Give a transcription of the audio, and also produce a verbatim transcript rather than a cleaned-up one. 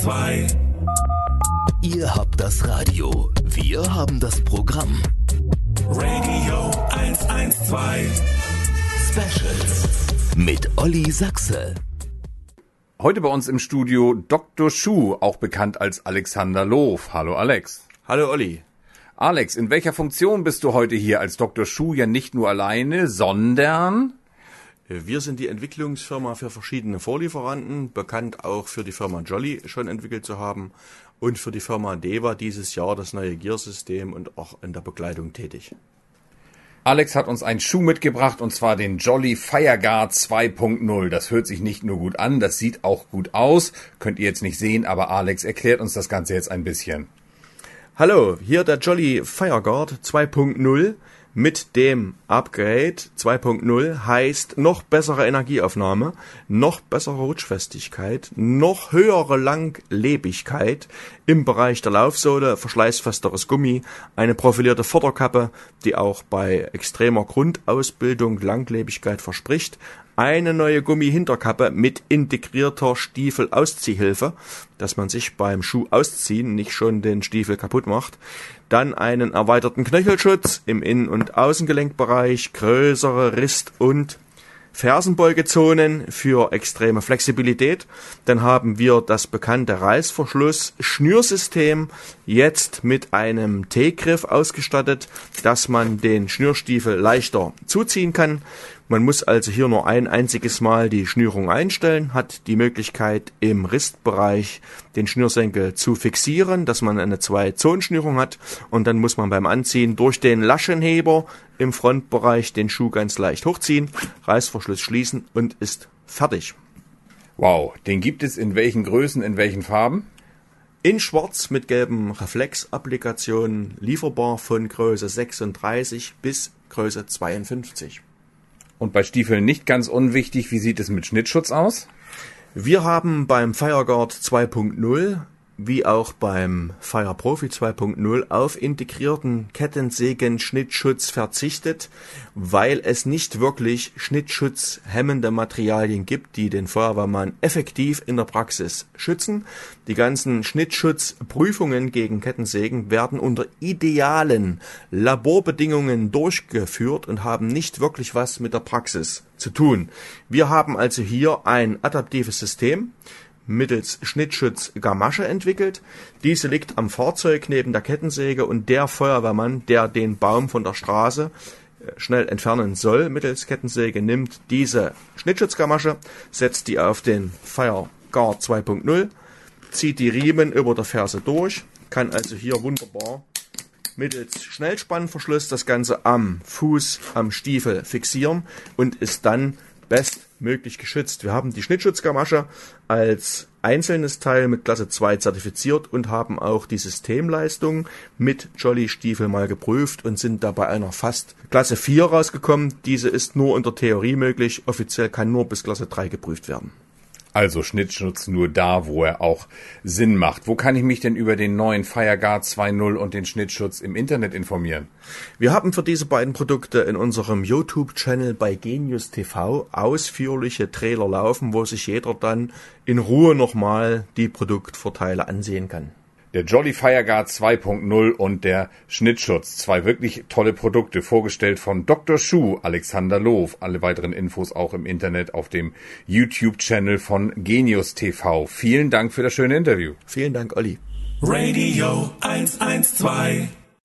zwei. Ihr habt das Radio, wir haben das Programm. Radio hundertzwölf. Specials mit Olli Sachse. Heute bei uns im Studio Doktor Schuh, auch bekannt als Alexander Loof. Hallo Alex. Hallo Olli. Alex, in welcher Funktion bist du heute hier als Doktor Schuh? Ja nicht nur alleine, sondern... Wir sind die Entwicklungsfirma für verschiedene Vorlieferanten, bekannt auch für die Firma Jolly schon entwickelt zu haben und für die Firma Deva dieses Jahr das neue Gearsystem und auch in der Begleitung tätig. Alex hat uns einen Schuh mitgebracht und zwar den Jolly Fireguard zwei Punkt null. Das hört sich nicht nur gut an, das sieht auch gut aus. Könnt ihr jetzt nicht sehen, aber Alex erklärt uns das Ganze jetzt ein bisschen. Hallo, hier der Jolly Fireguard zwei Punkt null. Mit dem Upgrade zwei Punkt null heißt noch bessere Energieaufnahme, noch bessere Rutschfestigkeit, noch höhere Langlebigkeit im Bereich der Laufsohle, verschleißfesteres Gummi, eine profilierte Vorderkappe, die auch bei extremer Grundausbildung Langlebigkeit verspricht, eine neue Gummi-Hinterkappe mit integrierter Stiefel-Ausziehhilfe, dass man sich beim Schuh ausziehen nicht schon den Stiefel kaputt macht. Dann einen erweiterten Knöchelschutz im Innen- und Außengelenkbereich, größere Rist- und Fersenbeugezonen für extreme Flexibilität. Dann haben wir das bekannte Reißverschluss-Schnürsystem jetzt mit einem T-Griff ausgestattet, dass man den Schnürstiefel leichter zuziehen kann. Man muss also hier nur ein einziges Mal die Schnürung einstellen, hat die Möglichkeit im Ristbereich den Schnürsenkel zu fixieren, dass man eine Zwei-Zonen-Schnürung hat und dann muss man beim Anziehen durch den Laschenheber im Frontbereich den Schuh ganz leicht hochziehen, Reißverschluss schließen und ist fertig. Wow, den gibt es in welchen Größen, in welchen Farben? In schwarz mit gelben Reflex-Applikationen, lieferbar von Größe sechsunddreißig bis Größe zweiundfünfzig. Und bei Stiefeln nicht ganz unwichtig, wie sieht es mit Schnittschutz aus? Wir haben beim Fireguard zwei Punkt null wie auch beim Fire Profi zwei Punkt null auf integrierten Kettensägen-Schnittschutz verzichtet, weil es nicht wirklich schnittschutzhemmende Materialien gibt, die den Feuerwehrmann effektiv in der Praxis schützen. Die ganzen Schnittschutzprüfungen gegen Kettensägen werden unter idealen Laborbedingungen durchgeführt und haben nicht wirklich was mit der Praxis zu tun. Wir haben also hier ein adaptives System mittels Schnittschutz-Gamasche entwickelt. Diese liegt am Fahrzeug neben der Kettensäge und der Feuerwehrmann, der den Baum von der Straße schnell entfernen soll mittels Kettensäge, nimmt diese Schnittschutzgamasche, setzt die auf den Fireguard zwei Punkt null, zieht die Riemen über der Ferse durch, kann also hier wunderbar mittels Schnellspannverschluss das Ganze am Fuß, am Stiefel fixieren und ist dann bestmöglich geschützt. Wir haben die Schnittschutzgamasche als einzelnes Teil mit Klasse zwei zertifiziert und haben auch die Systemleistung mit Jolly-Stiefel mal geprüft und sind da bei einer fast Klasse vier rausgekommen. Diese ist nur in der Theorie möglich, offiziell kann nur bis Klasse drei geprüft werden. Also Schnittschutz nur da, wo er auch Sinn macht. Wo kann ich mich denn über den neuen Fireguard zwei Punkt null und den Schnittschutz im Internet informieren? Wir haben für diese beiden Produkte in unserem YouTube-Channel bei Genius T V ausführliche Trailer laufen, wo sich jeder dann in Ruhe nochmal die Produktvorteile ansehen kann. Der Jolly Fireguard zwei Punkt null und der Schnittschutz. Zwei wirklich tolle Produkte, vorgestellt von Doktor Schuh, Alexander Loof. Alle weiteren Infos auch im Internet auf dem YouTube-Channel von Genius T V. Vielen Dank für das schöne Interview. Vielen Dank, Olli. Radio hundertzwölf.